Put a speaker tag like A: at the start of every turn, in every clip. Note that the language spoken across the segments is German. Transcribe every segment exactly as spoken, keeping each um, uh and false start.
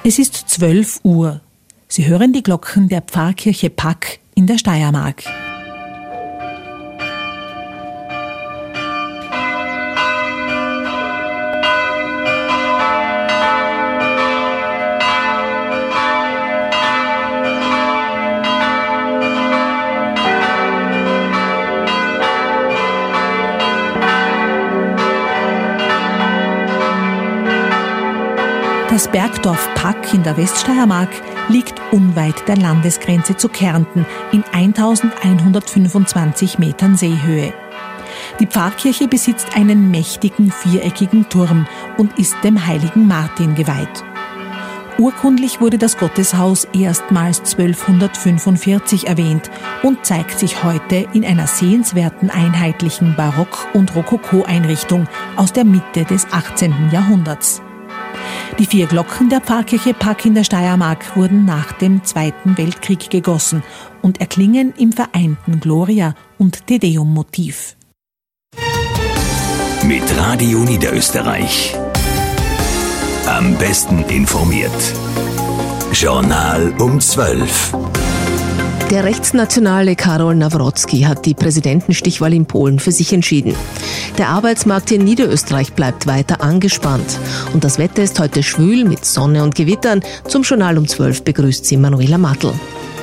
A: Es ist zwölf Uhr. Sie hören die Glocken der Pfarrkirche Pack in der Steiermark. Das Bergdorf Pack in der Weststeiermark liegt unweit der Landesgrenze zu Kärnten in eintausendeinhundertfünfundzwanzig Metern Seehöhe. Die Pfarrkirche besitzt einen mächtigen viereckigen Turm und ist dem heiligen Martin geweiht. Urkundlich wurde das Gotteshaus erstmals zwölfhundertfünfundvierzig erwähnt und zeigt sich heute in einer sehenswerten einheitlichen Barock- und Rokoko-Einrichtung aus der Mitte des achtzehnten Jahrhunderts. Die vier Glocken der Pfarrkirche Pack in der Steiermark wurden nach dem Zweiten Weltkrieg gegossen und erklingen im vereinten Gloria- und Te Deum-Motiv.
B: Mit Radio Niederösterreich. Am besten informiert. Journal um zwölf.
C: Der Rechtsnationale Karol Nawrocki hat die Präsidentenstichwahl in Polen für sich entschieden. Der Arbeitsmarkt in Niederösterreich bleibt weiter angespannt. Und das Wetter ist heute schwül mit Sonne und Gewittern. Zum Journal um zwölf begrüßt sie Manuela Matl.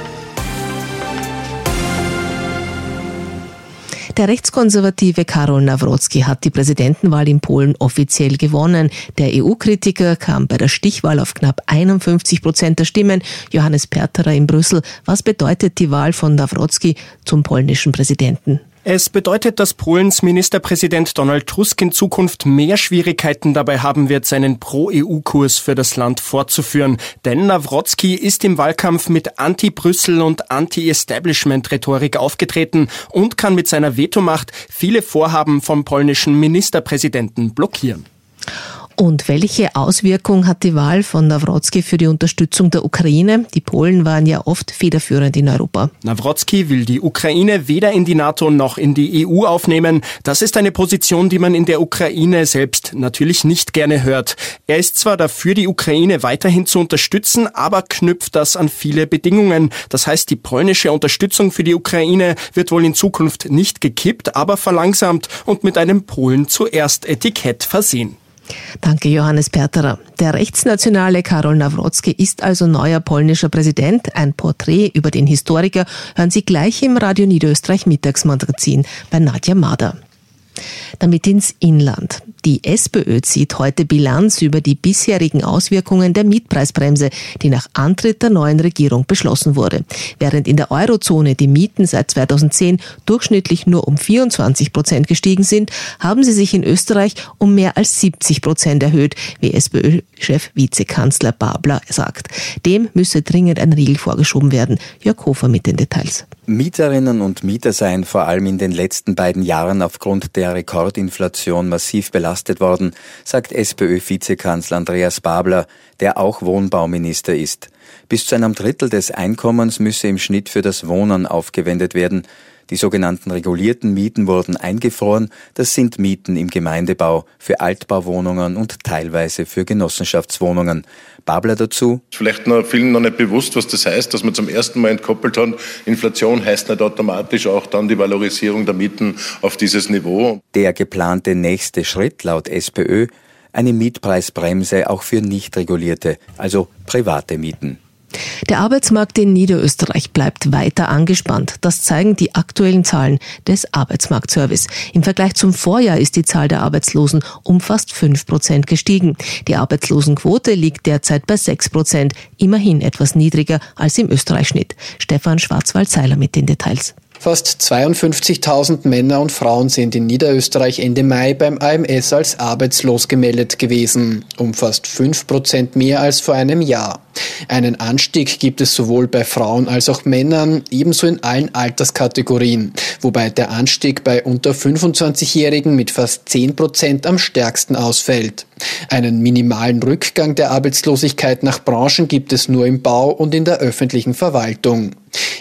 C: Der rechtskonservative Karol Nawrocki hat die Präsidentenwahl in Polen offiziell gewonnen. Der E U-Kritiker kam bei der Stichwahl auf knapp einundfünfzig Prozent der Stimmen. Johannes Perterer in Brüssel. Was bedeutet die Wahl von Nawrocki zum polnischen Präsidenten?
D: Es bedeutet, dass Polens Ministerpräsident Donald Tusk in Zukunft mehr Schwierigkeiten dabei haben wird, seinen Pro-E U-Kurs für das Land fortzuführen. Denn Nawrocki ist im Wahlkampf mit Anti-Brüssel- und Anti-Establishment-Rhetorik aufgetreten und kann mit seiner Vetomacht viele Vorhaben vom polnischen Ministerpräsidenten blockieren.
C: Und welche Auswirkung hat die Wahl von Nawrocki für die Unterstützung der Ukraine? Die Polen waren ja oft federführend in Europa.
D: Nawrocki will die Ukraine weder in die NATO noch in die E U aufnehmen. Das ist eine Position, die man in der Ukraine selbst natürlich nicht gerne hört. Er ist zwar dafür, die Ukraine weiterhin zu unterstützen, aber knüpft das an viele Bedingungen. Das heißt, die polnische Unterstützung für die Ukraine wird wohl in Zukunft nicht gekippt, aber verlangsamt und mit einem Polen zuerst Etikett versehen.
C: Danke, Johannes Perterer. Der rechtsnationale Karol Nawrocki ist also neuer polnischer Präsident. Ein Porträt über den Historiker hören Sie gleich im Radio Niederösterreich Mittagsmagazin bei Nadja Mader. Damit ins Inland. Die SPÖ zieht heute Bilanz über die bisherigen Auswirkungen der Mietpreisbremse, die nach Antritt der neuen Regierung beschlossen wurde. Während in der Eurozone die Mieten seit zweitausendzehn durchschnittlich nur um vierundzwanzig Prozent gestiegen sind, haben sie sich in Österreich um mehr als siebzig Prozent erhöht, wie SPÖ-Chef Vizekanzler Babler sagt. Dem müsse dringend ein Riegel vorgeschoben werden. Jörg Hofer mit den Details.
E: Mieterinnen und Mieter seien vor allem in den letzten beiden Jahren aufgrund der Rekordinflation massiv belastet worden, sagt SPÖ-Vizekanzler Andreas Babler, der auch Wohnbauminister ist. Bis zu einem Drittel des Einkommens müsse im Schnitt für das Wohnen aufgewendet werden. Die sogenannten regulierten Mieten wurden eingefroren. Das sind Mieten im Gemeindebau, für Altbauwohnungen und teilweise für Genossenschaftswohnungen. Babler dazu.
F: Vielleicht noch vielen noch nicht bewusst, was das heißt, dass man zum ersten Mal entkoppelt hat. Inflation heißt nicht automatisch auch dann die Valorisierung der Mieten auf dieses Niveau.
E: Der geplante nächste Schritt laut SPÖ, eine Mietpreisbremse auch für nicht regulierte, also private Mieten.
C: Der Arbeitsmarkt in Niederösterreich bleibt weiter angespannt. Das zeigen die aktuellen Zahlen des Arbeitsmarktservice. Im Vergleich zum Vorjahr ist die Zahl der Arbeitslosen um fast fünf Prozent gestiegen. Die Arbeitslosenquote liegt derzeit bei sechs Prozent, immerhin etwas niedriger als im Österreich-Schnitt. Stefan Schwarzwald-Seiler mit den Details.
G: Fast zweiundfünfzigtausend Männer und Frauen sind in Niederösterreich Ende Mai beim A M S als arbeitslos gemeldet gewesen, um fast fünf Prozent mehr als vor einem Jahr. Einen Anstieg gibt es sowohl bei Frauen als auch Männern, ebenso in allen Alterskategorien, wobei der Anstieg bei unter fünfundzwanzigjährigen mit fast zehn Prozent am stärksten ausfällt. Einen minimalen Rückgang der Arbeitslosigkeit nach Branchen gibt es nur im Bau und in der öffentlichen Verwaltung.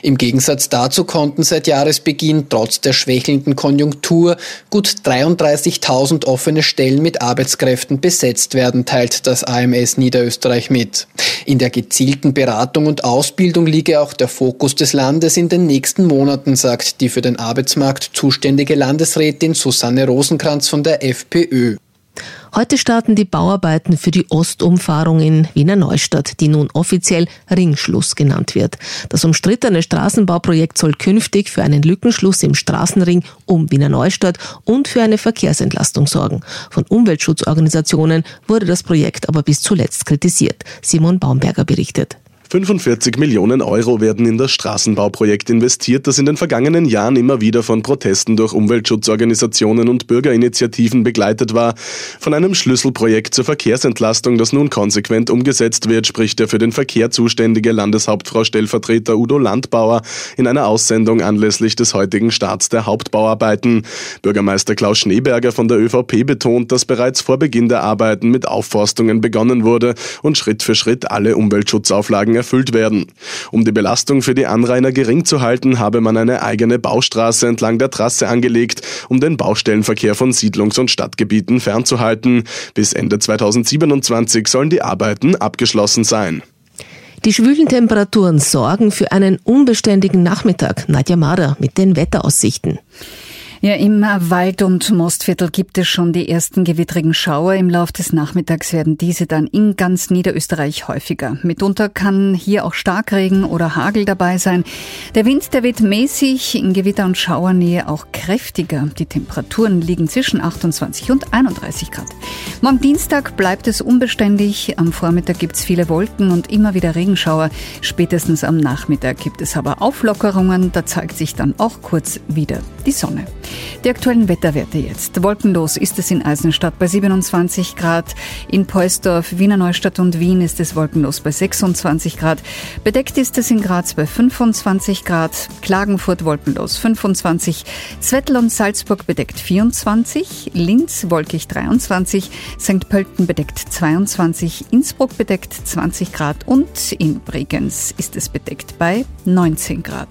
G: Im Gegensatz dazu konnten seit Jahresbeginn trotz der schwächelnden Konjunktur gut dreiunddreißigtausend offene Stellen mit Arbeitskräften besetzt werden, teilt das A M S Niederösterreich mit. In der gezielten Beratung und Ausbildung liege auch der Fokus des Landes in den nächsten Monaten, sagt die für den Arbeitsmarkt zuständige Landesrätin Susanne Rosenkranz von der FPÖ.
C: Heute starten die Bauarbeiten für die Ostumfahrung in Wiener Neustadt, die nun offiziell Ringschluss genannt wird. Das umstrittene Straßenbauprojekt soll künftig für einen Lückenschluss im Straßenring um Wiener Neustadt und für eine Verkehrsentlastung sorgen. Von Umweltschutzorganisationen wurde das Projekt aber bis zuletzt kritisiert. Simon Baumberger berichtet.
H: fünfundvierzig Millionen Euro werden in das Straßenbauprojekt investiert, das in den vergangenen Jahren immer wieder von Protesten durch Umweltschutzorganisationen und Bürgerinitiativen begleitet war. Von einem Schlüsselprojekt zur Verkehrsentlastung, das nun konsequent umgesetzt wird, spricht der für den Verkehr zuständige Landeshauptfrau-Stellvertreter Udo Landbauer in einer Aussendung anlässlich des heutigen Starts der Hauptbauarbeiten. Bürgermeister Klaus Schneeberger von der ÖVP betont, dass bereits vor Beginn der Arbeiten mit Aufforstungen begonnen wurde und Schritt für Schritt alle Umweltschutzauflagen erfüllt werden. Um die Belastung für die Anrainer gering zu halten, habe man eine eigene Baustraße entlang der Trasse angelegt, um den Baustellenverkehr von Siedlungs- und Stadtgebieten fernzuhalten. Bis Ende zweitausendsiebenundzwanzig sollen die Arbeiten abgeschlossen sein.
C: Die schwülen Temperaturen sorgen für einen unbeständigen Nachmittag. Nadja Marder mit den Wetteraussichten.
I: Ja, im Wald- und Mostviertel gibt es schon die ersten gewittrigen Schauer. Im Lauf des Nachmittags werden diese dann in ganz Niederösterreich häufiger. Mitunter kann hier auch Starkregen oder Hagel dabei sein. Der Wind, der weht mäßig, in Gewitter- und Schauernähe auch kräftiger. Die Temperaturen liegen zwischen achtundzwanzig und einunddreißig Grad. Morgen Dienstag bleibt es unbeständig. Am Vormittag gibt es viele Wolken und immer wieder Regenschauer. Spätestens am Nachmittag gibt es aber Auflockerungen. Da zeigt sich dann auch kurz wieder die Sonne. Die aktuellen Wetterwerte jetzt. Wolkenlos ist es in Eisenstadt bei siebenundzwanzig Grad. In Poelsdorf, Wiener Neustadt und Wien ist es wolkenlos bei sechsundzwanzig Grad. Bedeckt ist es in Graz bei fünfundzwanzig Grad. Klagenfurt wolkenlos fünfundzwanzig. Zwettl und Salzburg bedeckt vierundzwanzig. Linz wolkig dreiundzwanzig. Sankt Pölten bedeckt zweiundzwanzig. Innsbruck bedeckt zwanzig Grad. Und in Bregenz ist es bedeckt bei neunzehn Grad.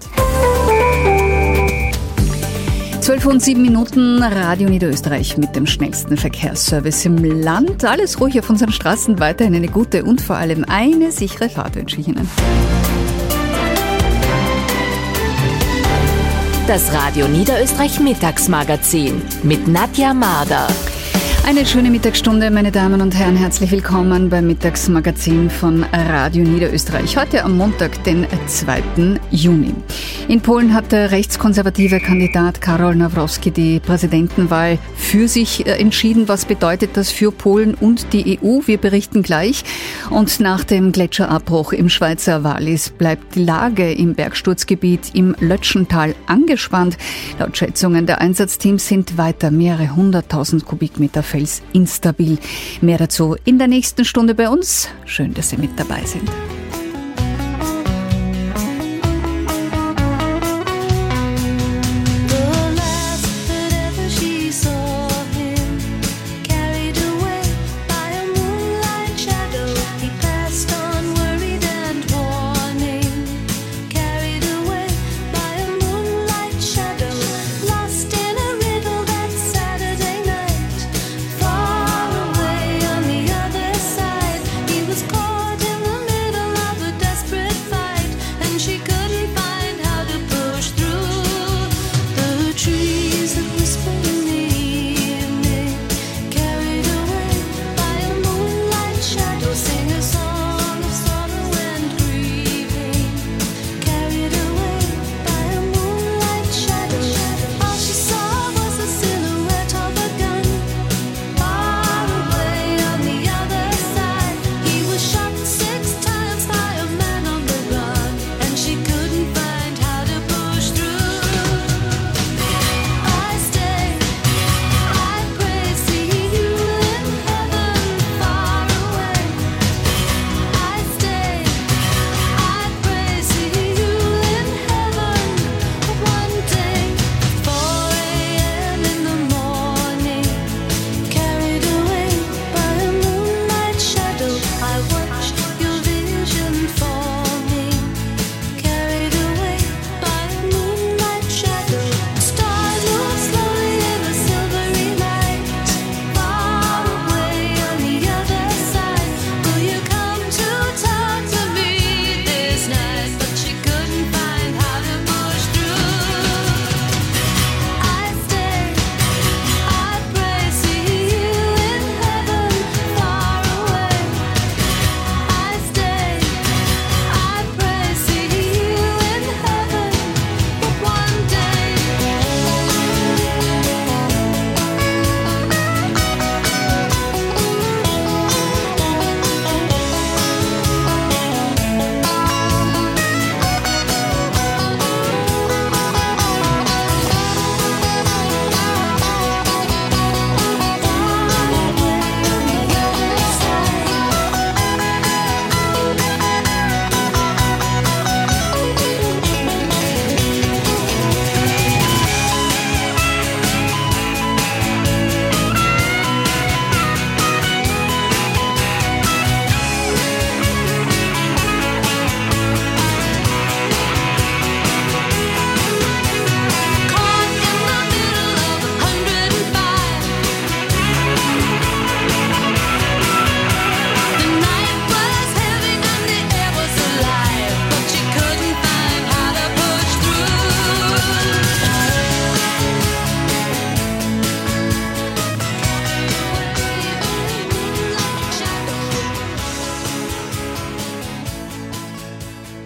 I: zwölf und sieben Minuten, Radio Niederösterreich mit dem schnellsten Verkehrsservice im Land. Alles ruhig auf unseren Straßen, weiterhin eine gute und vor allem eine sichere Fahrt wünsche ich Ihnen.
J: Das Radio Niederösterreich Mittagsmagazin mit Nadja Marder.
I: Eine schöne Mittagsstunde, meine Damen und Herren. Herzlich willkommen beim Mittagsmagazin von Radio Niederösterreich. Heute am Montag, den zweiten Juni. In Polen hat der rechtskonservative Kandidat Karol Nawrocki die Präsidentenwahl für sich entschieden. Was bedeutet das für Polen und die E U? Wir berichten gleich. Und nach dem Gletscherabbruch im Schweizer Wallis bleibt die Lage im Bergsturzgebiet im Lötschental angespannt. Laut Schätzungen der Einsatzteams sind weiter mehrere hunderttausend Kubikmeter Fels instabil. Mehr dazu in der nächsten Stunde bei uns. Schön, dass Sie mit dabei sind.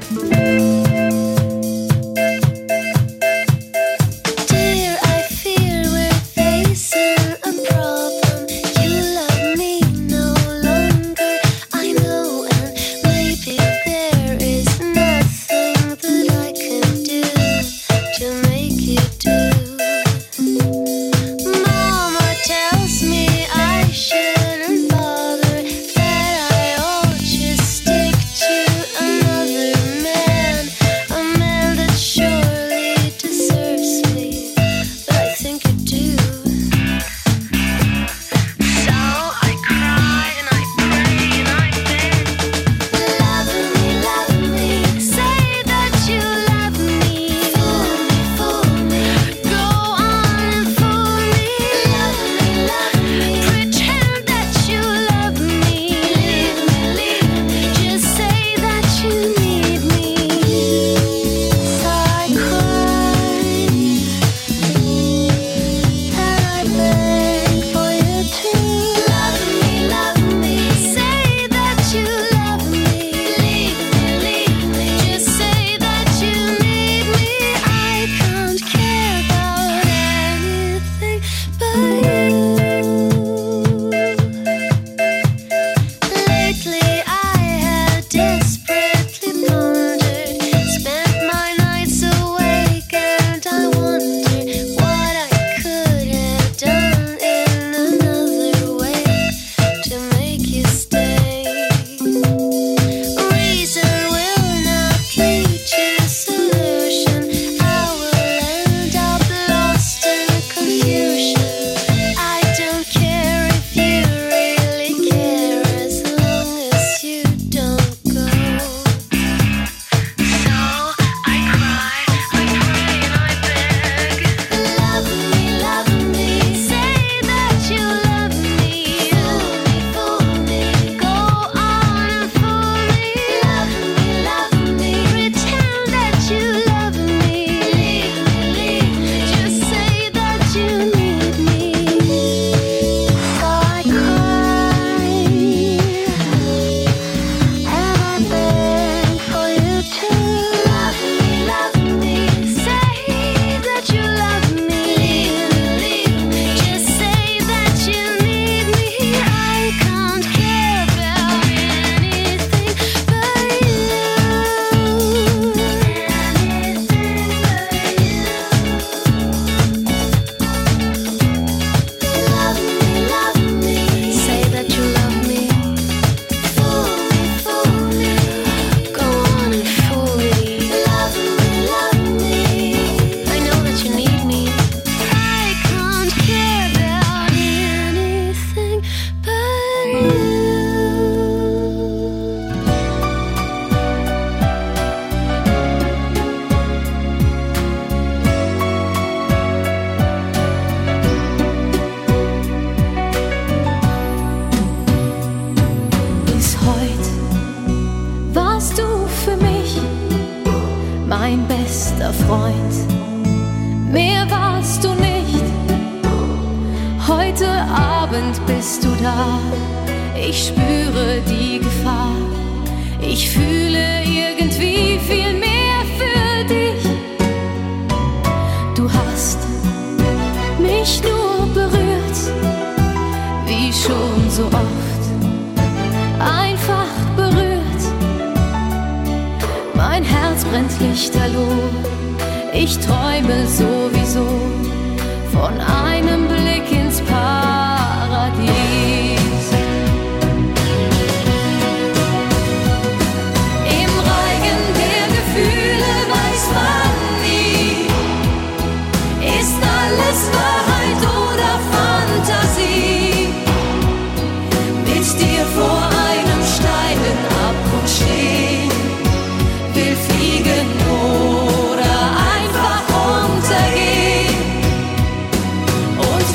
K: Und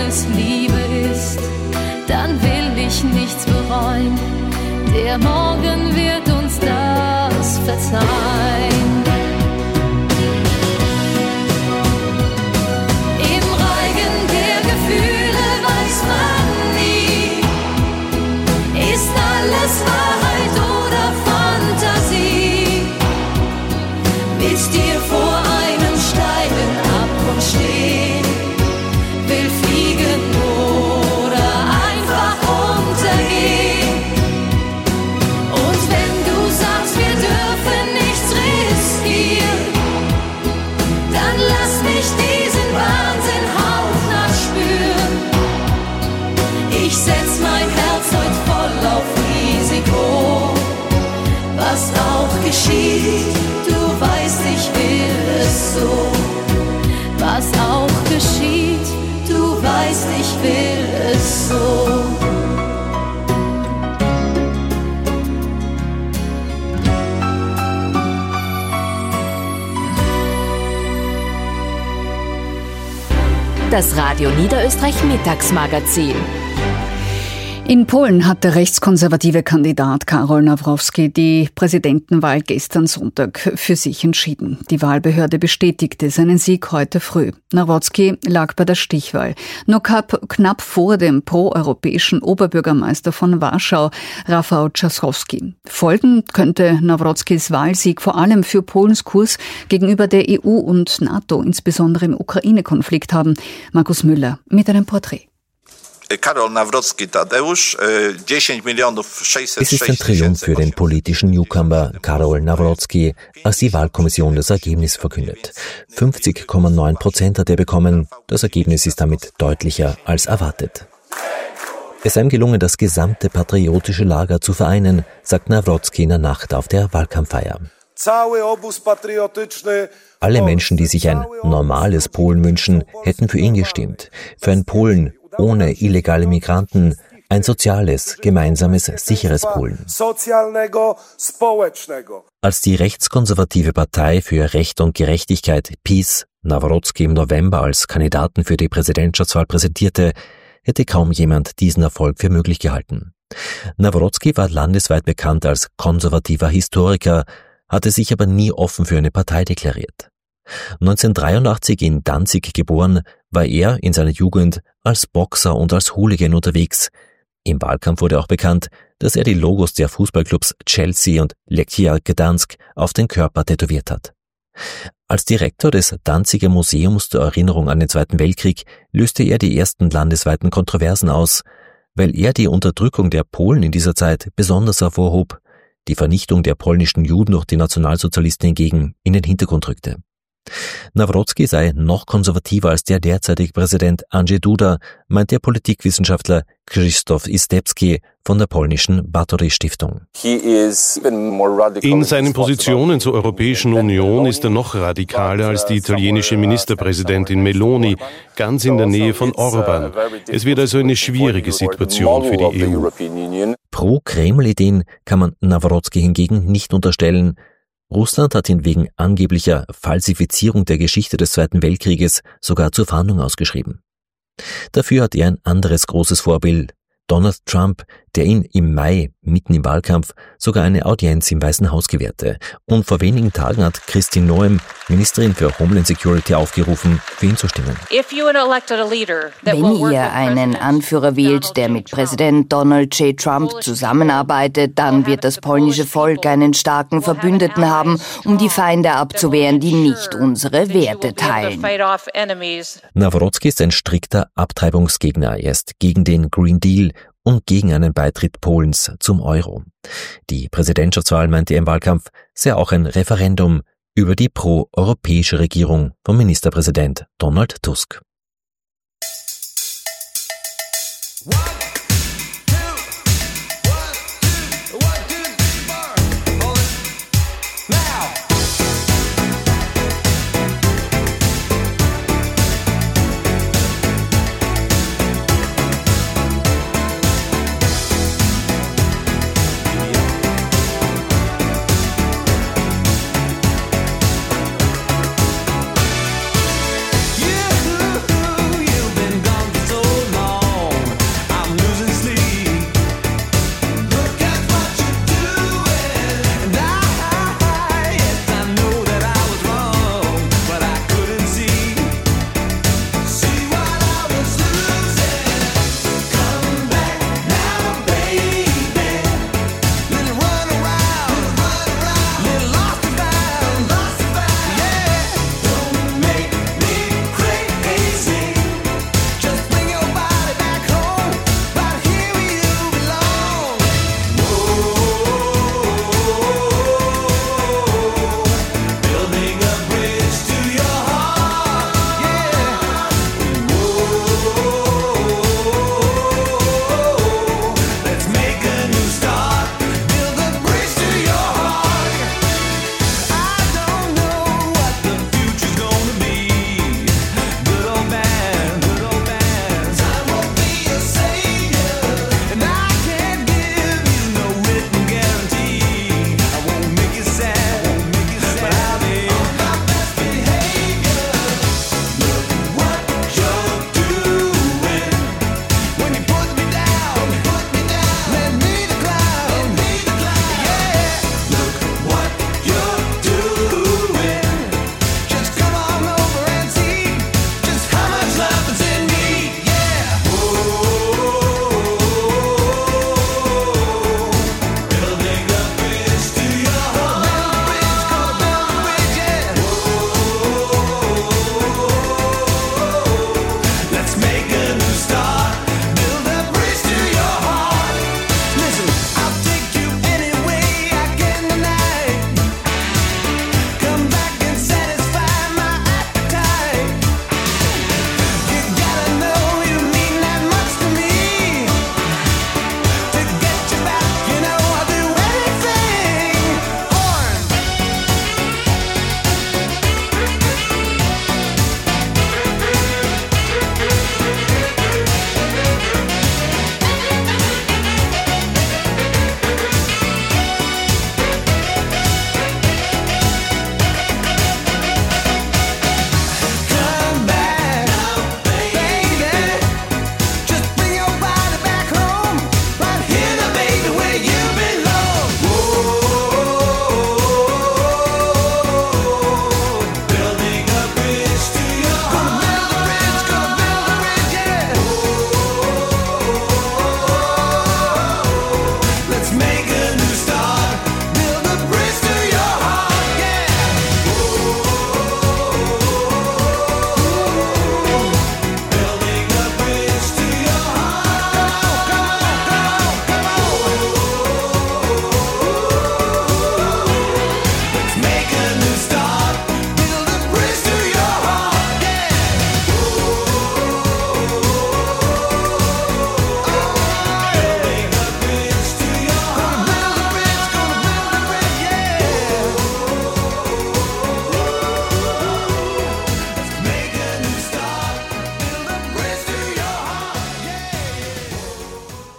K: es Liebe ist, dann will ich nichts bereuen. Der Morgen wird uns das verzeihen. Im Reigen der Gefühle weiß man nie, ist alles Wahrheit oder Fantasie. Willst dir vor einem steilen Abgrund stehen, will fliegen oder einfach untergehen. Und wenn du sagst, wir dürfen nichts riskieren, dann lass mich diesen Wahnsinn hautnah spüren. Ich setz mein Herz heute voll auf Risiko. Was auch geschieht, du weißt, ich will es so. Was auch geschieht, du weißt, ich will es so.
J: Das Radio Niederösterreich Mittagsmagazin.
I: In Polen hat der rechtskonservative Kandidat Karol Nawrocki die Präsidentenwahl gestern Sonntag für sich entschieden. Die Wahlbehörde bestätigte seinen Sieg heute früh. Nawrocki lag bei der Stichwahl nur knapp vor dem proeuropäischen Oberbürgermeister von Warschau, Rafał Trzaskowski. Folgen könnte Nawrockis Wahlsieg vor allem für Polens Kurs gegenüber der E U und NATO, insbesondere im Ukraine-Konflikt haben. Markus Müller mit einem Porträt.
L: Karol Nawrocki Tadeusz, zehn Millionen sechshundertsechzig.
M: Es ist ein Triumph für den politischen Newcomer Karol Nawrocki, als die Wahlkommission das Ergebnis verkündet. fünfzig Komma neun Prozent hat er bekommen. Das Ergebnis ist damit deutlicher als erwartet. Es sei ihm gelungen, das gesamte patriotische Lager zu vereinen, sagt Nawrocki in der Nacht auf der Wahlkampffeier. Alle Menschen, die sich ein normales Polen wünschen, hätten für ihn gestimmt. Für ein Polen ohne illegale Migranten, ein soziales, gemeinsames, sicheres Polen. Als die rechtskonservative Partei für Recht und Gerechtigkeit PiS Nawrocki im November als Kandidaten für die Präsidentschaftswahl präsentierte, hätte kaum jemand diesen Erfolg für möglich gehalten. Nawrocki war landesweit bekannt als konservativer Historiker, hatte sich aber nie offen für eine Partei deklariert. neunzehnhundertdreiundachtzig in Danzig geboren, war er in seiner Jugend als Boxer und als Hooligan unterwegs. Im Wahlkampf wurde auch bekannt, dass er die Logos der Fußballclubs Chelsea und Lechia Gdansk auf den Körper tätowiert hat. Als Direktor des Danziger Museums zur Erinnerung an den Zweiten Weltkrieg löste er die ersten landesweiten Kontroversen aus, weil er die Unterdrückung der Polen in dieser Zeit besonders hervorhob, die Vernichtung der polnischen Juden durch die Nationalsozialisten hingegen in den Hintergrund rückte. Nawrocki sei noch konservativer als der derzeitige Präsident Andrzej Duda, meint der Politikwissenschaftler Krzysztof Istebski von der polnischen Batory-Stiftung.
N: In seinen Positionen zur Europäischen Union ist er noch radikaler als die italienische Ministerpräsidentin Meloni, ganz in der Nähe von Orban. Es wird also eine schwierige Situation für die E U.
M: Pro-Kreml-Ideen kann man Nawrocki hingegen nicht unterstellen. Russland hat ihn wegen angeblicher Falsifizierung der Geschichte des Zweiten Weltkrieges sogar zur Fahndung ausgeschrieben. Dafür hat er ein anderes großes Vorbild, Donald Trump, der ihn im Mai, mitten im Wahlkampf, sogar eine Audienz im Weißen Haus gewährte. Und vor wenigen Tagen hat Kristi Noem, Ministerin für Homeland Security, aufgerufen, für ihn zu stimmen.
O: Wenn ihr einen Anführer wählt, der mit Präsident Donald J. Trump zusammenarbeitet, dann wird das polnische Volk einen starken Verbündeten haben, um die Feinde abzuwehren, die nicht unsere Werte teilen.
M: Nawrocki ist ein strikter Abtreibungsgegner. Er ist gegen den Green Deal und gegen einen Beitritt Polens zum Euro. Die Präsidentschaftswahl, meinte er im Wahlkampf, sei auch ein Referendum über die pro-europäische Regierung von Ministerpräsident Donald Tusk.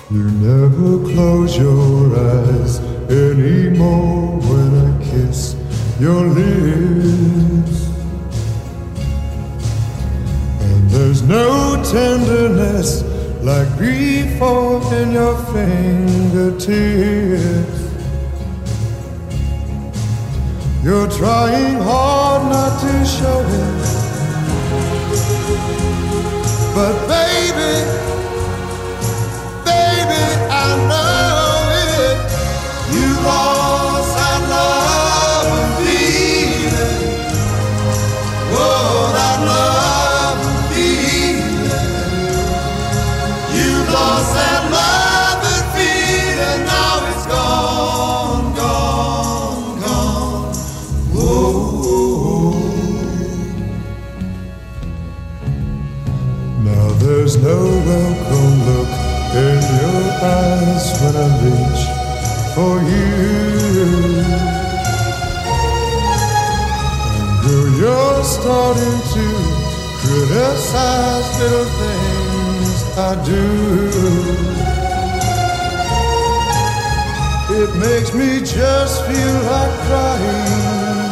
P: You never close your eyes anymore when I kiss your lips. And there's no tenderness like grief in your fingertips. You're trying hard not to show it, but baby, baby, I know it. You lost that love and feeling. Oh, that love and feeling. You lost that love and feeling. Now it's gone, gone, gone. Whoa. Now there's no welcome look in your eyes when I reach for you. And girl, you're starting to criticize little things I do. It makes me just feel like crying.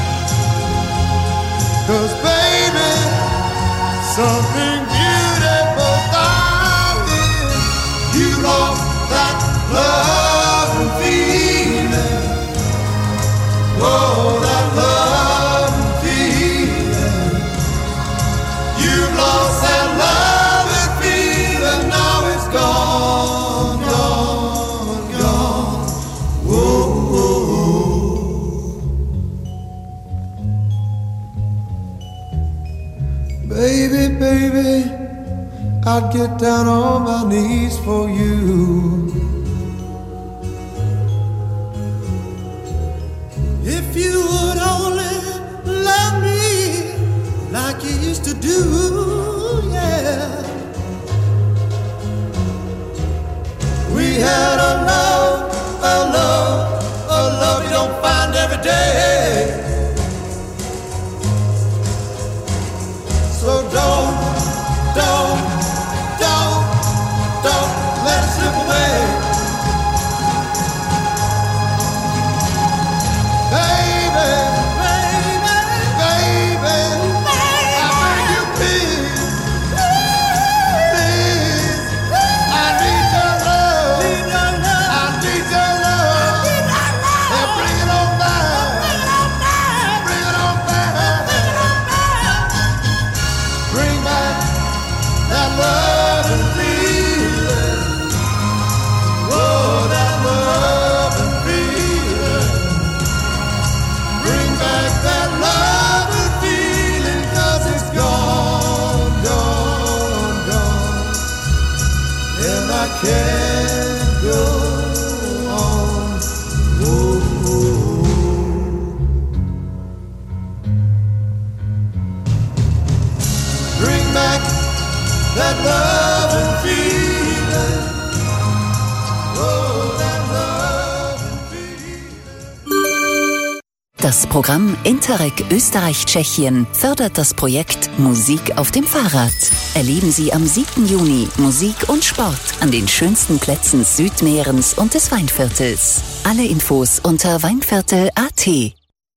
P: 'Cause baby, something beautiful about it. You lost that love and feeling. Oh, that love and feeling. You lost that love and feeling. Now it's gone, gone, gone. Whoa, whoa. Baby, baby, I'd get down on my knees for you. If you would only love me like you used to do, yeah. We had a love, a love, a love you don't find every day. So don't, don't, don't, don't let it slip away. Baby, baby, baby, I beg you please, please, I need your love, I need your love, and bring it on back, bring it on back, bring back that love and feeling. Oh, that love and feeling. Bring back that love and feeling. 'Cause it's gone, gone, gone. And I can't go on. Oh, bring back that love and feeling. Oh, that love and feeling.
Q: Das Programm Interreg Österreich-Tschechien fördert das Projekt Musik auf dem Fahrrad. Erleben Sie am siebten Juni Musik und Sport an den schönsten Plätzen Südmährens und des Weinviertels. Alle Infos unter weinviertel punkt at.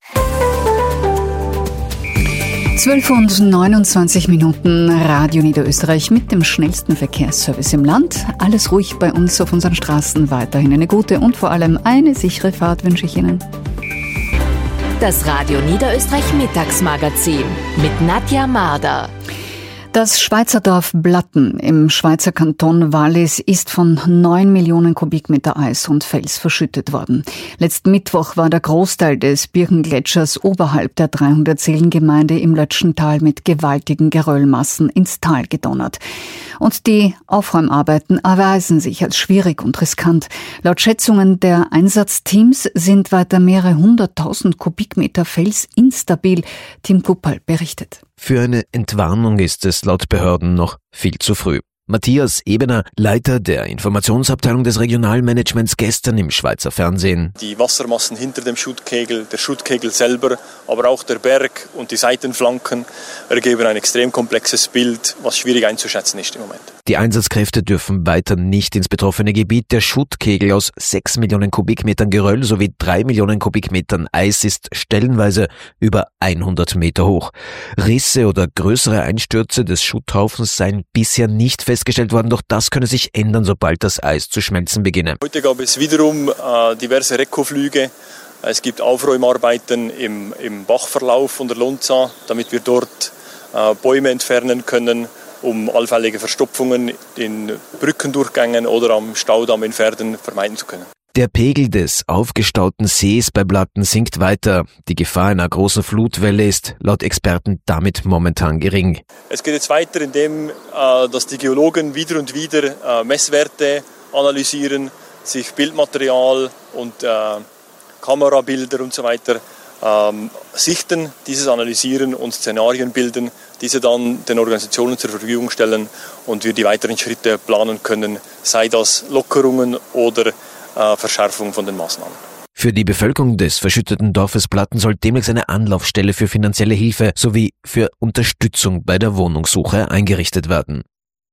I: zwölf und neunundzwanzig Minuten, Radio Niederösterreich mit dem schnellsten Verkehrsservice im Land. Alles ruhig bei uns auf unseren Straßen. Weiterhin eine gute und vor allem eine sichere Fahrt wünsche ich Ihnen.
J: Das Radio Niederösterreich Mittagsmagazin mit Nadja Marder.
I: Das Schweizer Dorf Blatten im Schweizer Kanton Wallis ist von neun Millionen Kubikmeter Eis und Fels verschüttet worden. Letzten Mittwoch war der Großteil des Birkengletschers oberhalb der dreihundert Seelengemeinde im Lötschental mit gewaltigen Geröllmassen ins Tal gedonnert. Und die Aufräumarbeiten erweisen sich als schwierig und riskant. Laut Schätzungen der Einsatzteams sind weiter mehrere hunderttausend Kubikmeter Fels instabil. Tim Kuppal berichtet.
R: Für eine Entwarnung ist es laut Behörden noch viel zu früh. Matthias Ebener, Leiter der Informationsabteilung des Regionalmanagements, gestern im Schweizer Fernsehen.
S: Die Wassermassen hinter dem Schuttkegel, der Schuttkegel selber, aber auch der Berg und die Seitenflanken ergeben ein extrem komplexes Bild, was schwierig einzuschätzen ist im Moment.
R: Die Einsatzkräfte dürfen weiter nicht ins betroffene Gebiet. Der Schuttkegel aus sechs Millionen Kubikmetern Geröll sowie drei Millionen Kubikmetern Eis ist stellenweise über hundert Meter hoch. Risse oder größere Einstürze des Schutthaufens seien bisher nicht festgestellt worden, doch das könne sich ändern, sobald das Eis zu schmelzen beginne.
S: Heute gab es wiederum äh, diverse Rekoflüge. Es gibt Aufräumarbeiten im, im Bachverlauf von der Lonza, damit wir dort äh, Bäume entfernen können, um allfällige Verstopfungen in Brückendurchgängen oder am Staudamm in Verden vermeiden zu können.
R: Der Pegel des aufgestauten Sees bei Blatten sinkt weiter. Die Gefahr einer großen Flutwelle ist laut Experten damit momentan gering.
S: Es geht jetzt weiter, indem äh, dass die Geologen wieder und wieder äh, Messwerte analysieren, sich Bildmaterial und äh, Kamerabilder und so weiter ähm, sichten, dieses analysieren und Szenarien bilden, diese dann den Organisationen zur Verfügung stellen und wir die weiteren Schritte planen können, sei das Lockerungen oder äh, Verschärfung von den Maßnahmen.
R: Für die Bevölkerung des verschütteten Dorfes Blatten soll demnächst eine Anlaufstelle für finanzielle Hilfe sowie für Unterstützung bei der Wohnungssuche eingerichtet werden.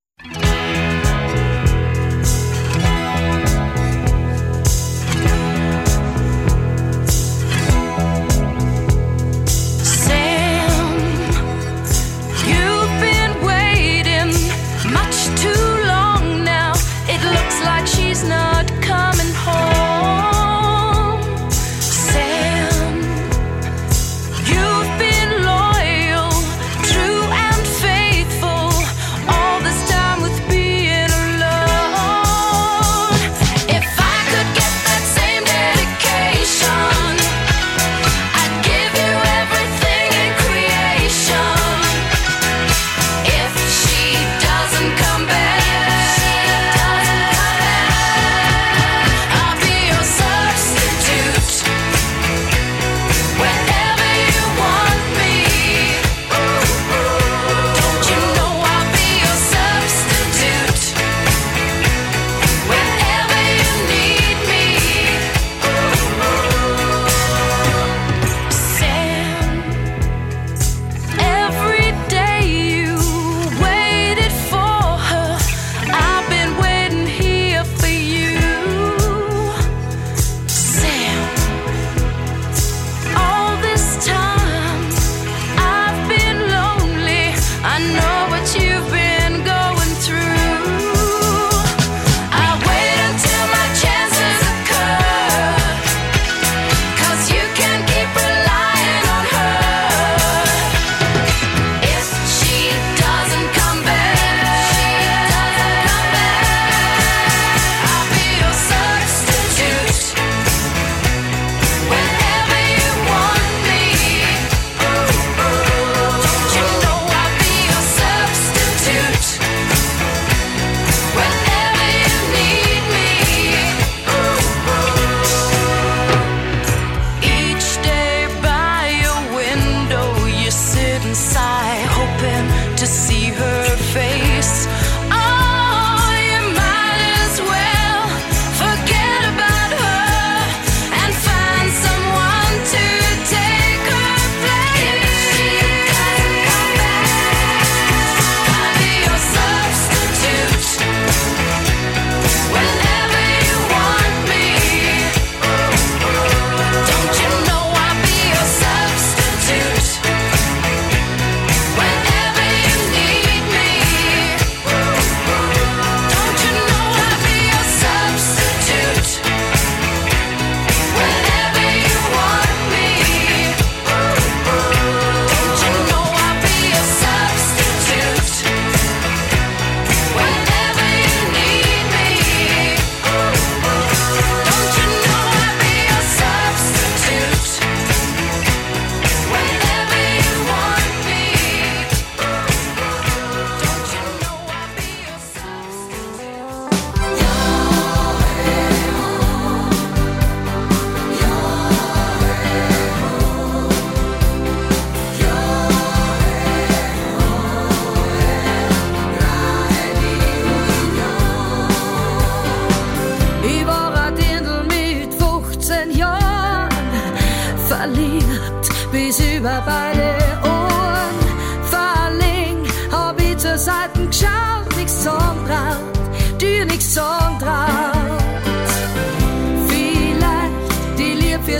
P: bis über beide Ohren. Verling, hab ich zur Seite geschaut, nichts zum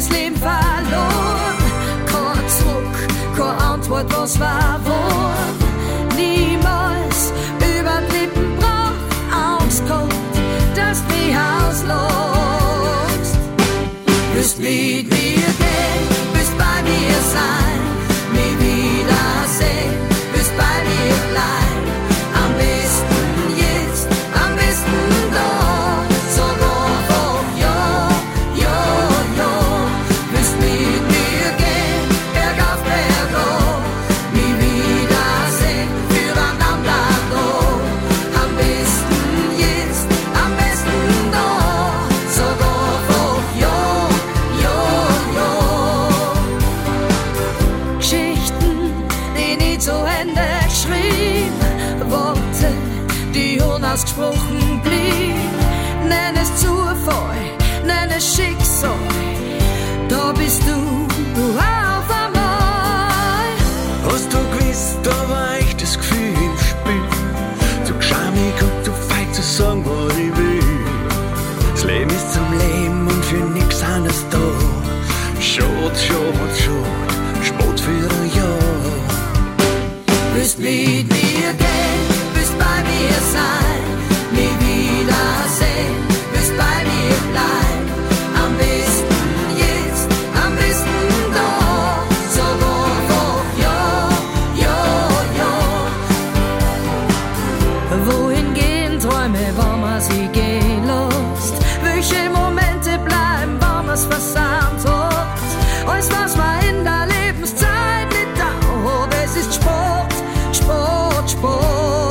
P: das Leben verloren. Kein Zurück, keine Antwort, was war, wo. Niemals über die Lippen braucht Angst gehabt, dass die Haus lässt. Willst mit mir gehen, willst bei mir sein, mich wiedersehen, willst bei mir bleiben. Am besten jetzt, am besten da, sag einfach ja, ja, ja. Willst mit mir gehen, bergauf, bergab, mich wiedersehen, füreinander da. Am besten jetzt, am besten da, sag einfach ja, ja, ja. Geschichten, die nicht zu Ende geschrieben, Worte, die unausgesprochen blieben. Nenn es Zufall, nenn es Schicksal, da bist du, du auf einmal.
T: Hast du gewusst, da war echt das Gefühl im Spiel, zu schamig und zu feig zu sagen, was ich will. Das Leben ist zum Leben und für nix anderes da. Schot, schot, schot, Sport für ein Jahr.
P: Willst mit mir gehen, willst bei mir sein, mich wiedersehen, willst bei mir bleiben. Am besten jetzt, am besten da, sag einfach ja, ja, ja. Wohin gehen Träume, wann man sie gehen lässt? Welche Momente bleiben, wann man's versandt hat? Alles, was man in der Lebenszeit nicht dauert, es ist Sport, Sport, Sport.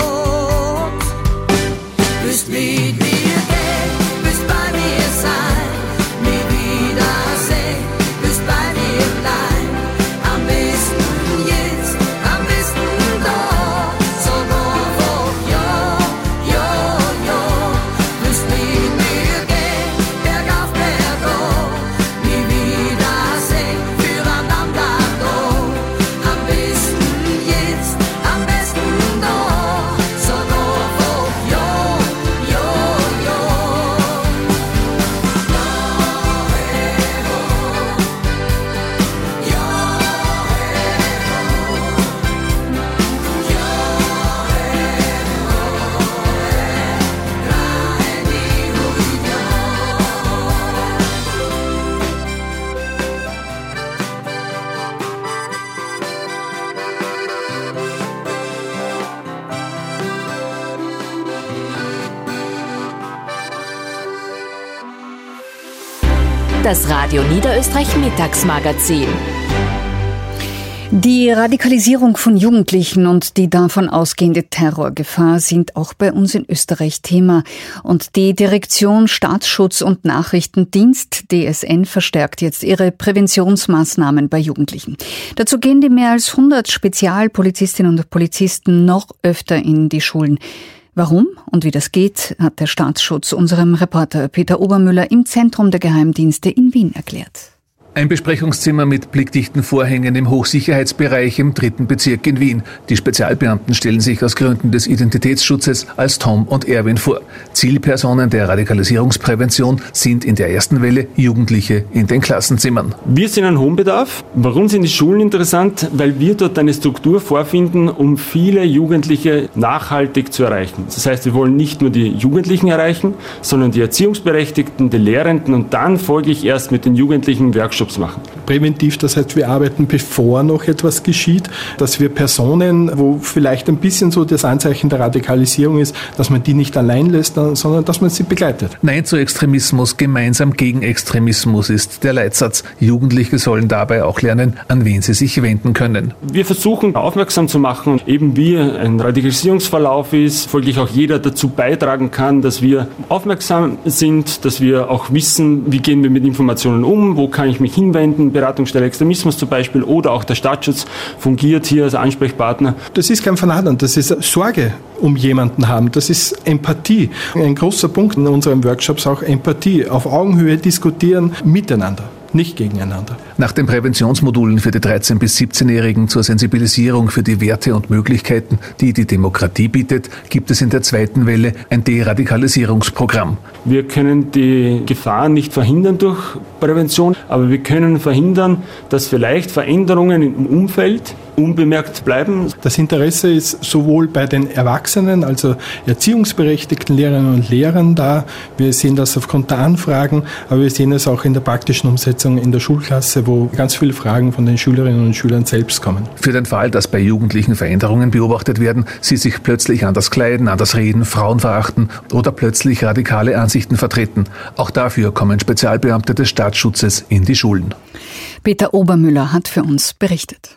P: Willst mit mir gehen, willst bei mir sein, mich wiedersehen, willst bei mir bleiben. Am besten jetzt, am besten da, sag einfach ja, ja, ja. Willst mit mir gehen, bergauf, bergab, mich wiedersehen, füreinander da. Am besten jetzt, am besten da, sag einfach ja, ja, ja.
J: Das Radio Niederösterreich Mittagsmagazin.
I: Die Radikalisierung von Jugendlichen und die davon ausgehende Terrorgefahr sind auch bei uns in Österreich Thema. Und die Direktion Staatsschutz und Nachrichtendienst, D S N, verstärkt jetzt ihre Präventionsmaßnahmen bei Jugendlichen. Dazu gehen die mehr als hundert Spezialpolizistinnen und Polizisten noch öfter in die Schulen. Warum und wie das geht, hat der Staatsschutz unserem Reporter Peter Obermüller im Zentrum der Geheimdienste in Wien erklärt.
U: Ein Besprechungszimmer mit blickdichten Vorhängen im Hochsicherheitsbereich im dritten Bezirk in Wien. Die Spezialbeamten stellen sich aus Gründen des Identitätsschutzes als Tom und Erwin vor. Zielpersonen der Radikalisierungsprävention sind in der ersten Welle Jugendliche in den Klassenzimmern.
V: Wir sehen einen hohen Bedarf. Warum sind die Schulen interessant? Weil wir dort eine Struktur vorfinden, um viele Jugendliche nachhaltig zu erreichen. Das heißt, wir wollen nicht nur die Jugendlichen erreichen, sondern die Erziehungsberechtigten, die Lehrenden und dann folglich erst mit den Jugendlichen Workshops machen.
W: Präventiv, das heißt, wir arbeiten, bevor noch etwas geschieht, dass wir Personen, wo vielleicht ein bisschen so das Anzeichen der Radikalisierung ist, dass man die nicht allein lässt, sondern dass man sie begleitet.
U: Nein zu Extremismus, gemeinsam gegen Extremismus ist der Leitsatz. Jugendliche sollen dabei auch lernen, an wen sie sich wenden können.
V: Wir versuchen aufmerksam zu machen, eben wie ein Radikalisierungsverlauf ist, folglich auch jeder dazu beitragen kann, dass wir aufmerksam sind, dass wir auch wissen, wie gehen wir mit Informationen um, wo kann ich mich hinwenden, Beratungsstelle Extremismus zum Beispiel, oder auch der Staatsschutz fungiert hier als Ansprechpartner.
W: Das ist kein Vernadeln, das ist Sorge um jemanden haben, das ist Empathie. Ein großer Punkt in unseren Workshops auch Empathie, auf Augenhöhe diskutieren miteinander. nicht gegeneinander.
U: Nach den Präventionsmodulen für die dreizehn- bis siebzehnjährigen zur Sensibilisierung für die Werte und Möglichkeiten, die die Demokratie bietet, gibt es in der zweiten Welle ein Deradikalisierungsprogramm.
V: Wir können die Gefahr nicht verhindern durch Prävention, aber wir können verhindern, dass vielleicht Veränderungen im Umfeld unbemerkt bleiben.
W: Das Interesse ist sowohl bei den Erwachsenen, also erziehungsberechtigten Lehrerinnen und Lehrern da. Wir sehen das aufgrund der Anfragen, aber wir sehen es auch in der praktischen Umsetzung in der Schulklasse, wo ganz viele Fragen von den Schülerinnen und Schülern selbst kommen.
U: Für den Fall, dass bei Jugendlichen Veränderungen beobachtet werden, sie sich plötzlich anders kleiden, anders reden, Frauen verachten oder plötzlich radikale Ansichten vertreten. Auch dafür kommen Spezialbeamte des Staatsschutzes in die Schulen.
I: Peter Obermüller hat für uns berichtet.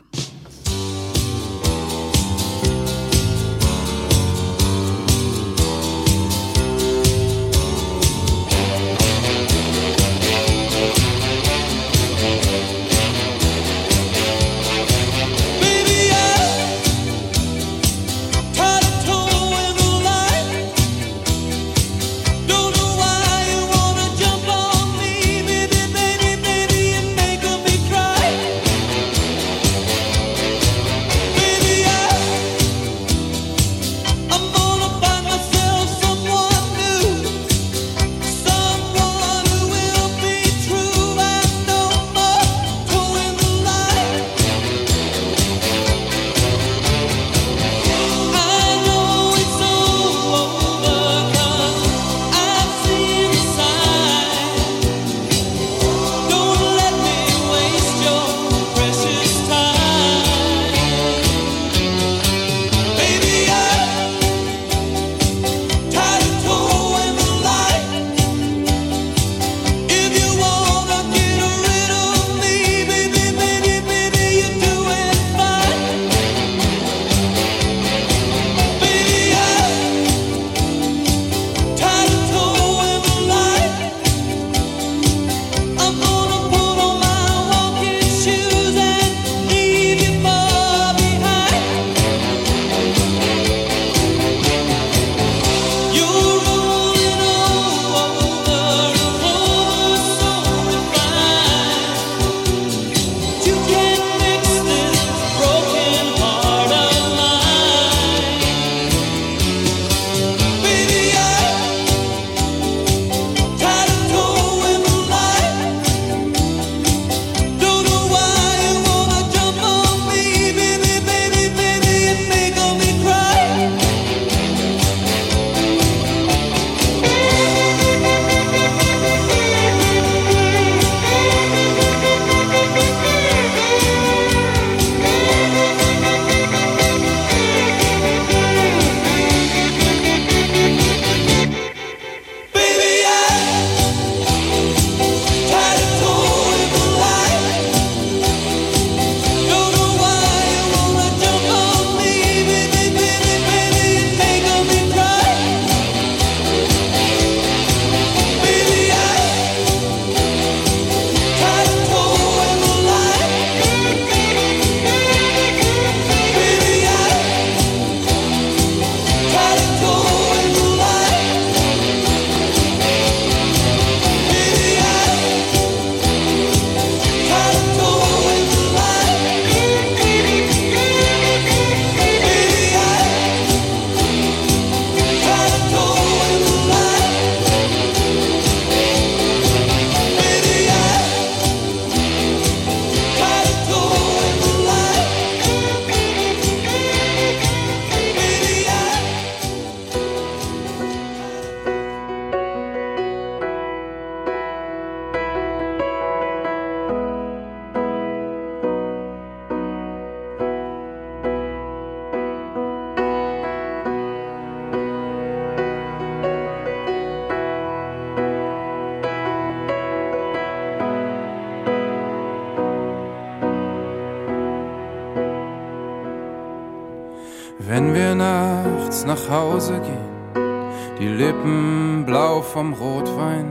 A: Wenn wir nachts nach Hause gehen, die Lippen blau vom Rotwein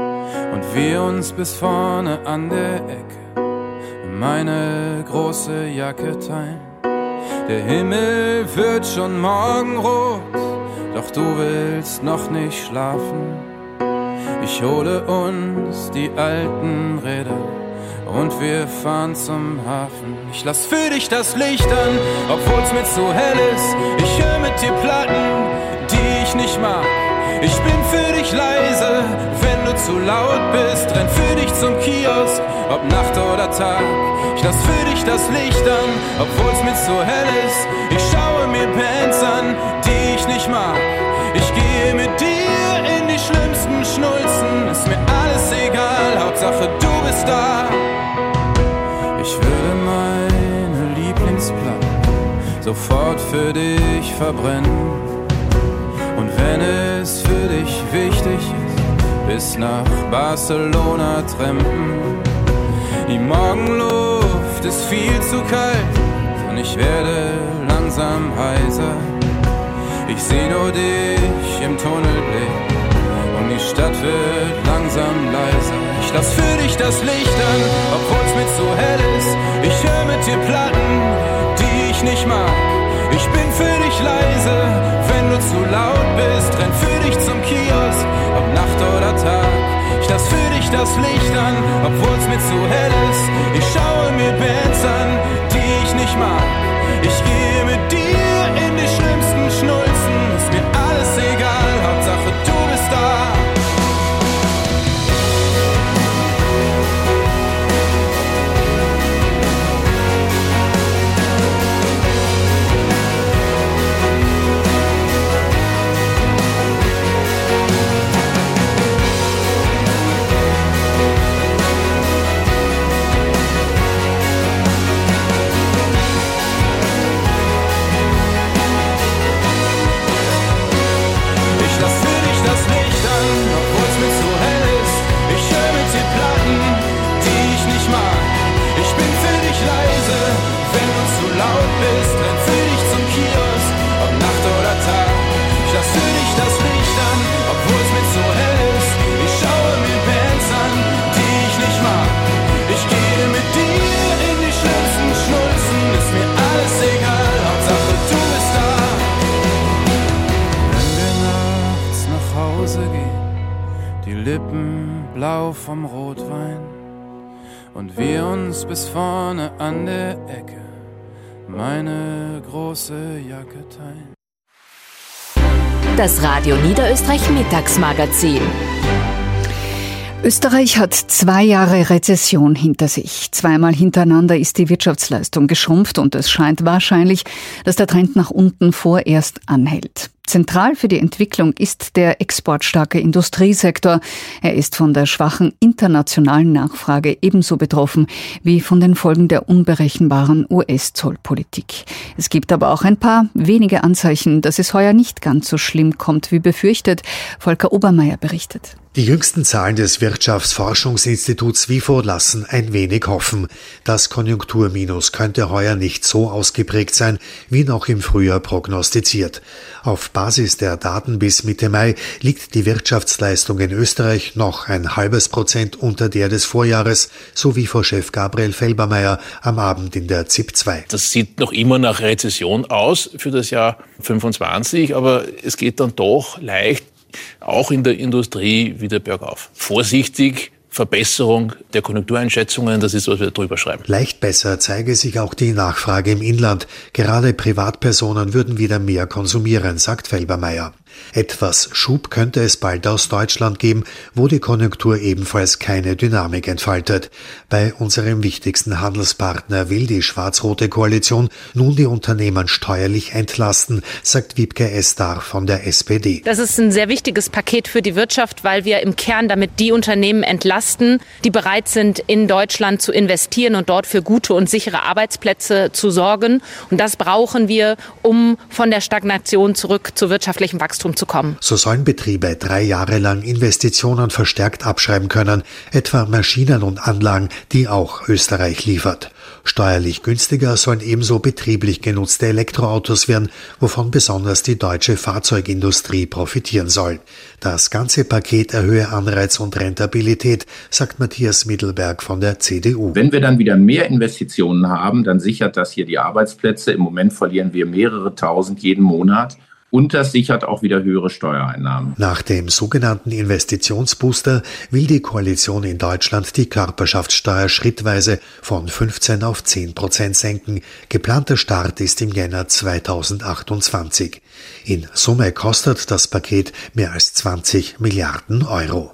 A: und wir uns bis vorne an der Ecke meine große Jacke teilen. Der Himmel wird schon morgenrot, doch du willst noch nicht schlafen. Ich hole uns die alten Räder und wir fahren zum Hafen. Ich lass für dich das Licht an, obwohl's mir zu hell ist. Ich höre mit dir Platten, die ich nicht mag. Ich bin für dich leise, wenn du zu laut bist. Renn für dich zum Kiosk, ob Nacht oder Tag. Ich lass für dich das Licht an, obwohl's mir zu hell ist. Ich schaue mir Bands an, die ich nicht mag. Ich gehe mit dir in die schlimmsten Schnulzen. Ist mir alles egal, Hauptsache du bist da. Ich würde meine Lieblingsplatte sofort für dich verbrennen. Und wenn es für dich wichtig ist, bis nach Barcelona trampen. Die Morgenluft ist viel zu kalt und ich werde langsam heiser. Ich seh nur dich im Tunnelblick und die Stadt wird langsam leiser. Ich lass für dich das Licht an, obwohl's mir zu hell ist. Ich hör mit dir Platten, die ich nicht mag. Ich bin für dich leise, wenn du zu laut bist. Renn für dich zum Kiosk, ob Nacht oder Tag. Ich lass für dich das Licht an, obwohl's mir zu hell ist. Ich schaue mir Bands an, die ich nicht mag. Ich gehe mit dir in die schlimmsten Schnulzen. Ist mir alles egal, Hauptsache du bist da. Blau vom Rotwein und wir uns bis vorne an der Ecke meine große Jacke teilen.
J: Das Radio Niederösterreich Mittagsmagazin.
I: Österreich hat zwei Jahre Rezession hinter sich. Zweimal hintereinander ist die Wirtschaftsleistung geschrumpft und es scheint wahrscheinlich, dass der Trend nach unten vorerst anhält. Zentral für die Entwicklung ist der exportstarke Industriesektor. Er ist von der schwachen internationalen Nachfrage ebenso betroffen wie von den Folgen der unberechenbaren U S-Zollpolitik. Es gibt aber auch ein paar wenige Anzeichen, dass es heuer nicht ganz so schlimm kommt wie befürchtet. Volker Obermeier berichtet.
B: Die jüngsten Zahlen des Wirtschaftsforschungsinstituts WIFO lassen ein wenig hoffen. Das Konjunkturminus könnte heuer nicht so ausgeprägt sein, wie noch im Frühjahr prognostiziert. Auf Basis der Daten bis Mitte Mai liegt die Wirtschaftsleistung in Österreich noch ein halbes Prozent unter der des Vorjahres, so WIFO-Chef Gabriel Felbermeier am Abend in der Z I P zwei.
D: Das sieht noch immer nach Rezession aus für das Jahr fünfundzwanzig, aber es geht dann doch leicht auch in der Industrie wieder bergauf. Vorsichtig, Verbesserung der Konjunktureinschätzungen, das ist, was wir drüber schreiben.
B: Leicht besser zeige sich auch die Nachfrage im Inland. Gerade Privatpersonen würden wieder mehr konsumieren, sagt Felbermeier. Etwas Schub könnte es bald aus Deutschland geben, wo die Konjunktur ebenfalls keine Dynamik entfaltet. Bei unserem wichtigsten Handelspartner will die schwarz-rote Koalition nun die Unternehmen steuerlich entlasten, sagt Wiebke Estar von der S P D.
F: Das ist ein sehr wichtiges Paket für die Wirtschaft, weil wir im Kern damit die Unternehmen entlasten, die bereit sind, in Deutschland zu investieren und dort für gute und sichere Arbeitsplätze zu sorgen. Und das brauchen wir, um von der Stagnation zurück zu wirtschaftlichem Wachstum zu kommen.
B: So sollen Betriebe drei Jahre lang Investitionen verstärkt abschreiben können, etwa Maschinen und Anlagen, die auch Österreich liefert. Steuerlich günstiger sollen ebenso betrieblich genutzte Elektroautos werden, wovon besonders die deutsche Fahrzeugindustrie profitieren soll. Das ganze Paket erhöhe Anreiz und Rentabilität, sagt Matthias Mittelberg von der C D U.
X: Wenn wir dann wieder mehr Investitionen haben, dann sichert das hier die Arbeitsplätze. Im Moment verlieren wir mehrere tausend jeden Monat.
E: Und das sichert auch wieder höhere Steuereinnahmen.
B: Nach dem sogenannten Investitionsbooster will die Koalition in Deutschland die Körperschaftssteuer schrittweise von fünfzehn auf zehn Prozent senken. Geplanter Start ist im Jänner zweitausendachtundzwanzig. In Summe kostet das Paket mehr als zwanzig Milliarden Euro.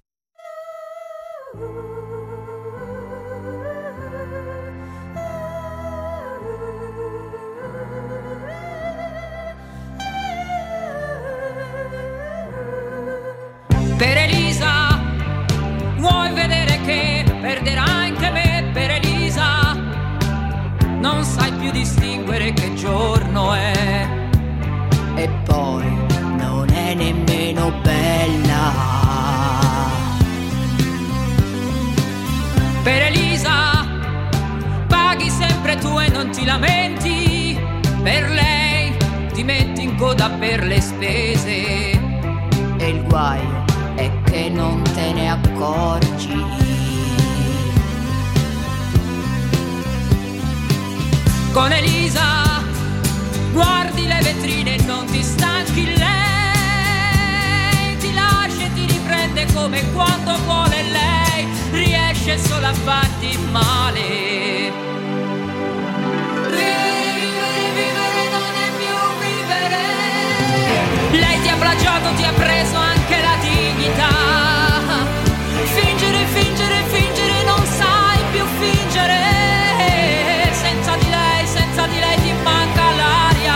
G: Per Elisa, vuoi vedere che perderai anche me? Per Elisa, non sai più distinguere che giorno è.
H: E poi non è nemmeno bella.
G: Per Elisa, paghi sempre tu e non ti lamenti. Per lei ti metti in coda per le spese.
H: E il guaio è che non te ne accorgi.
G: Con Elisa guardi le vetrine e non ti stanchi. Lei ti lascia e ti riprende come quando vuole lei. Riesce solo a farti male. Vivere, vivere, vivere non è più vivere. Lei ti ha plagiato, ti ha preso anche la dignità. Fingere, fingere, fingere, non sai più fingere. Senza di lei, senza di lei ti manca l'aria.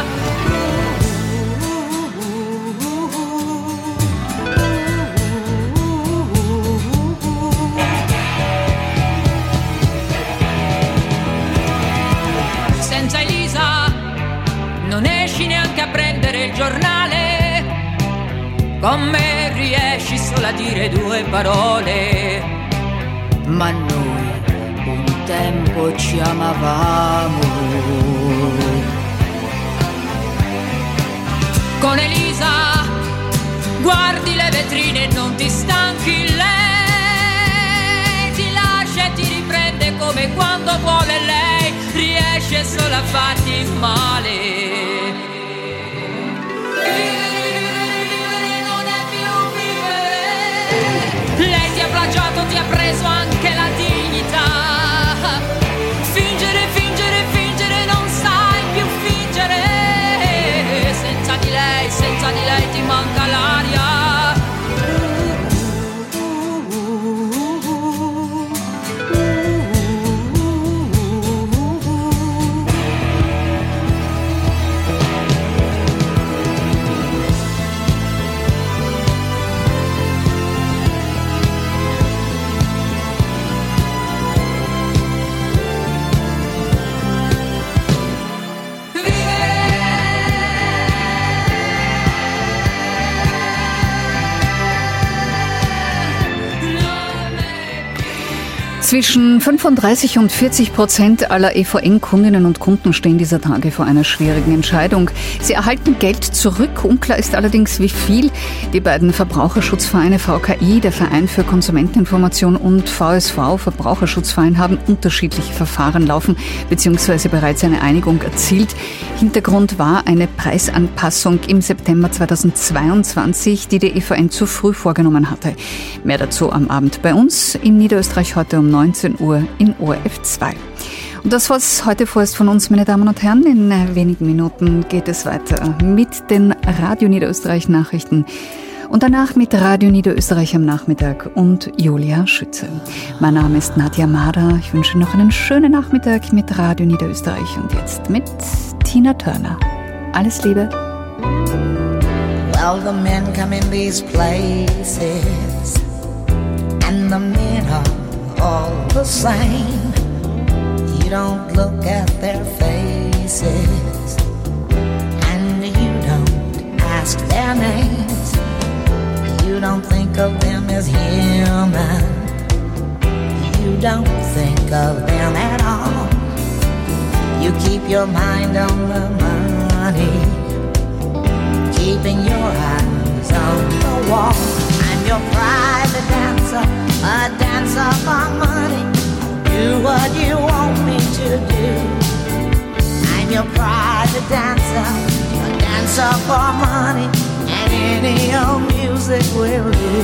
G: Senza Elisa non esci neanche a prendere il giornale. Con me riesci solo a dire due parole.
H: Ma noi un tempo ci amavamo.
G: Con Elisa guardi le vetrine e non ti stanchi. Lei ti lascia e ti riprende come quando vuole lei. Riesce solo a farti male. Lei ti ha plagiato, ti ha preso anche la dignità. Fingere, fingere, fingere, non sai più fingere. Senza di lei, senza di lei ti manca l'aria.
I: Zwischen fünfunddreißig und vierzig Prozent aller E V N-Kundinnen und Kunden stehen dieser Tage vor einer schwierigen Entscheidung. Sie erhalten Geld zurück. Unklar ist allerdings, wie viel. Die beiden Verbraucherschutzvereine V K I, der Verein für Konsumenteninformation, und V S V, Verbraucherschutzverein, haben unterschiedliche Verfahren laufen bzw. bereits eine Einigung erzielt. Hintergrund war eine Preisanpassung im September zweitausendzweiundzwanzig, die die E V N zu früh vorgenommen hatte. Mehr dazu am Abend bei uns in Niederösterreich heute um neunzehn Uhr in O R F zwei. Und das, was heute vorerst von uns, meine Damen und Herren. In wenigen Minuten geht es weiter mit den Radio Niederösterreich Nachrichten und danach mit Radio Niederösterreich am Nachmittag und Julia Schütze. Mein Name ist Nadja Mader. Ich wünsche noch einen schönen Nachmittag mit Radio Niederösterreich und jetzt mit Tina Turner. Alles Liebe.
X: Well, the men come in these places and the men are all the same. You don't look at their faces and you don't ask their names. You don't think of them as human. You don't think of them at all. You keep your mind on the money, keeping your eyes on the wall. I'm your private dancer, a dancer for money. Do what you want me to do. I'm your private dancer, a dancer dance up for money, and any old music will do.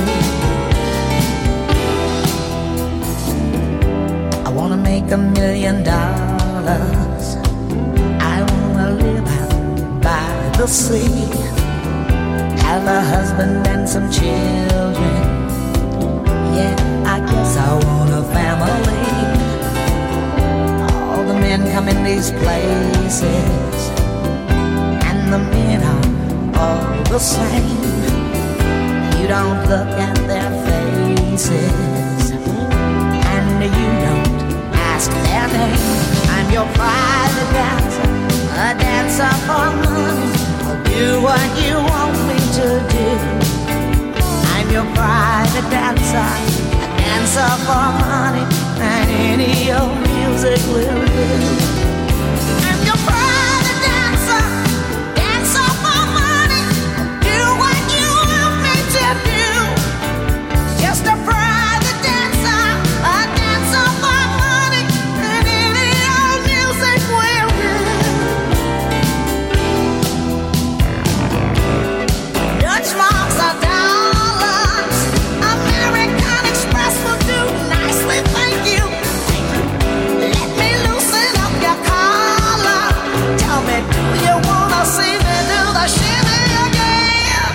X: I wanna make a million dollars. I wanna live out by the sea, have a husband and some children. Yeah, I guess I want a family. All the men come in these places, and the men are all the same. You don't look at their faces, and you don't ask their name. I'm your private dancer, a dancer for money. I'll do what you want me to do. I'm your private dancer, a dancer for money, and any old music will do. I'm your private dancer, dancer for money. I'll do what you want me to do. Just a private dancer, a dancer for money, and any old music will do. Dutch marks are dollars, American Express will do nicely, thank you. Let me loosen up your collar. Tell me, do you wanna see me do the shimmy again?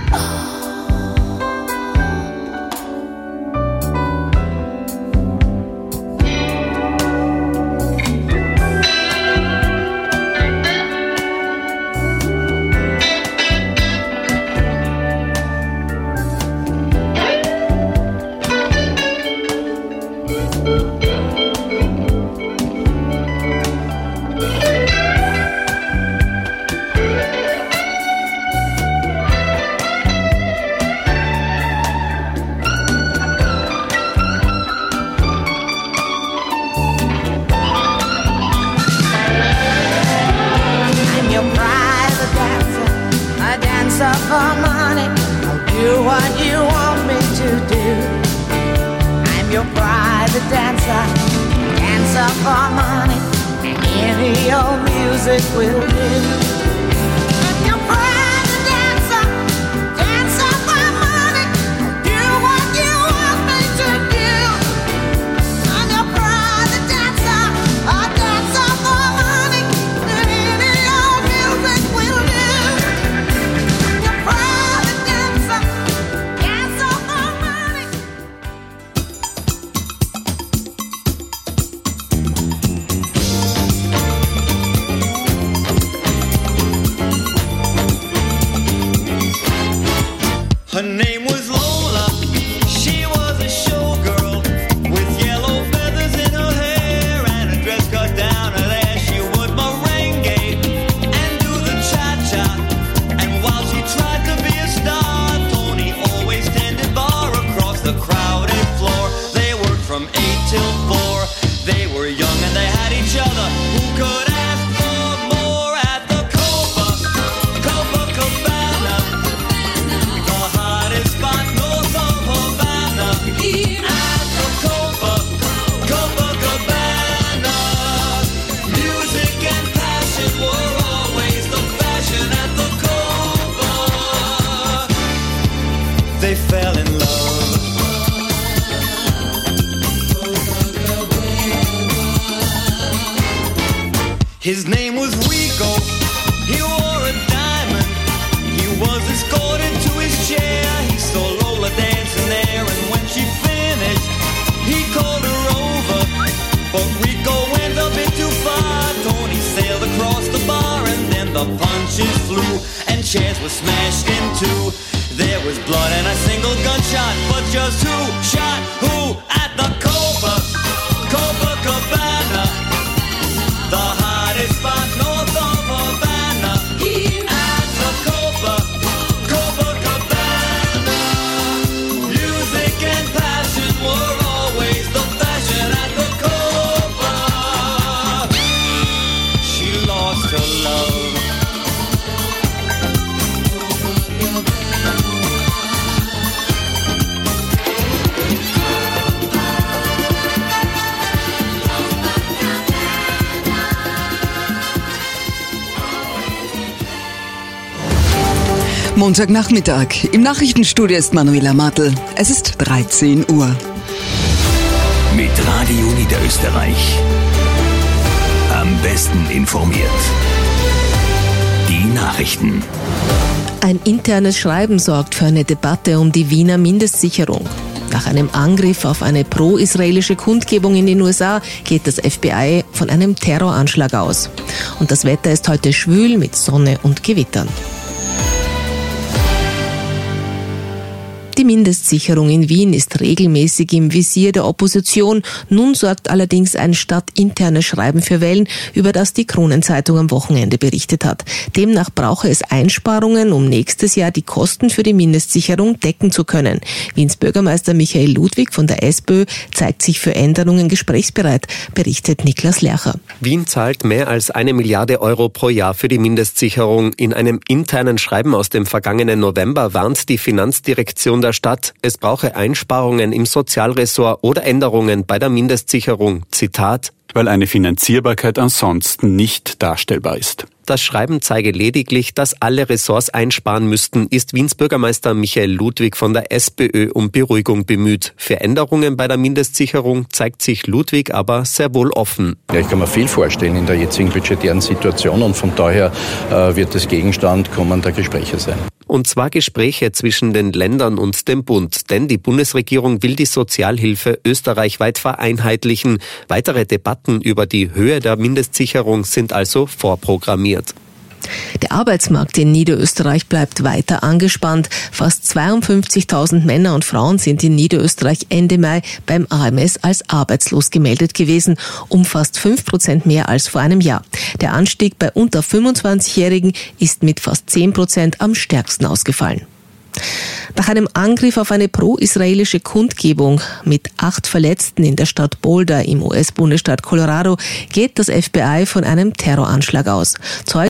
X: I'm your private dancer, a dancer for money. I'll do what you want me to do. I'm your private dancer, dancer for money, and any old music will do. I'm your private dancer, dancer for money. I'll do what you want me to do. I'm your private dancer, a dancer for money, and any old music will do. I'm your private dancer, dancer for money.
T: Her name was Lola, she was a showgirl with yellow feathers in her hair and a dress cut down her there. She would merengue and do the cha-cha, and while she tried to be a star, Tony always tended bar across the crowded floor. They worked from eight till four, they were young and they had each other. Who could ask for more at the Copa, Copacabana? The hottest spot north of Havana. At the Copa, Copacabana. Music and passion were always the fashion at the Copa. They fell in love. His name was Rico, he wore a diamond. He was escorted to his chair. He saw Lola dancing there, and when she finished, he called her over. But Rico went a bit too far. Tony sailed across the bar, and then the punches flew, and chairs were smashed in two. There was blood and a single gunshot, but just who shot who at the Copa, Copacabana? The hottest spot north of Havana. At the Copa, Copacabana. Music and passion were always the fashion at the Copa. She lost her love.
C: Montagnachmittag. Im Nachrichtenstudio ist Manuela Martl. Es ist dreizehn Uhr.
Q: Mit Radio Niederösterreich. Am besten informiert. Die Nachrichten.
K: Ein internes Schreiben sorgt für eine Debatte um die Wiener Mindestsicherung. Nach einem Angriff auf eine pro-israelische Kundgebung in den U S A geht das F B I von einem Terroranschlag aus. Und das Wetter ist heute schwül mit Sonne und Gewittern. Die Mindestsicherung in Wien ist regelmäßig im Visier der Opposition. Nun sorgt allerdings ein stadtinternes Schreiben für Wellen, über das die Kronenzeitung am Wochenende berichtet hat. Demnach brauche es Einsparungen, um nächstes Jahr die Kosten für die Mindestsicherung decken zu können. Wiens Bürgermeister Michael Ludwig von der SPÖ zeigt sich für Änderungen gesprächsbereit, berichtet Niklas Lercher.
L: Wien zahlt mehr als eine Milliarde Euro pro Jahr für die Mindestsicherung. In einem internen Schreiben aus dem vergangenen November warnt die Finanzdirektion der Stadt, es brauche Einsparungen im Sozialressort oder Änderungen bei der Mindestsicherung. Zitat:
N: Weil eine Finanzierbarkeit ansonsten nicht darstellbar ist.
L: Das Schreiben zeige lediglich, dass alle Ressorts einsparen müssten, ist Wiens Bürgermeister Michael Ludwig von der SPÖ um Beruhigung bemüht. Für Änderungen bei der Mindestsicherung zeigt sich Ludwig aber sehr wohl offen.
Y: Ja, ich kann mir viel vorstellen in der jetzigen budgetären Situation und von daher äh, wird es Gegenstand kommender Gespräche sein.
L: Und zwar Gespräche zwischen den Ländern und dem Bund, denn die Bundesregierung will die Sozialhilfe österreichweit vereinheitlichen. Weitere Debatten über die Höhe der Mindestsicherung sind also vorprogrammiert.
K: Der Arbeitsmarkt in Niederösterreich bleibt weiter angespannt. Fast zweiundfünfzigtausend Männer und Frauen sind in Niederösterreich Ende Mai beim A M S als arbeitslos gemeldet gewesen, um fast fünf Prozent mehr als vor einem Jahr. Der Anstieg bei unter fünfundzwanzigjährigen ist mit fast zehn Prozent am stärksten ausgefallen. Nach einem Angriff auf eine pro-israelische Kundgebung mit acht Verletzten in der Stadt Boulder im U S-Bundesstaat Colorado geht das F B I von einem Terroranschlag aus. Zeugen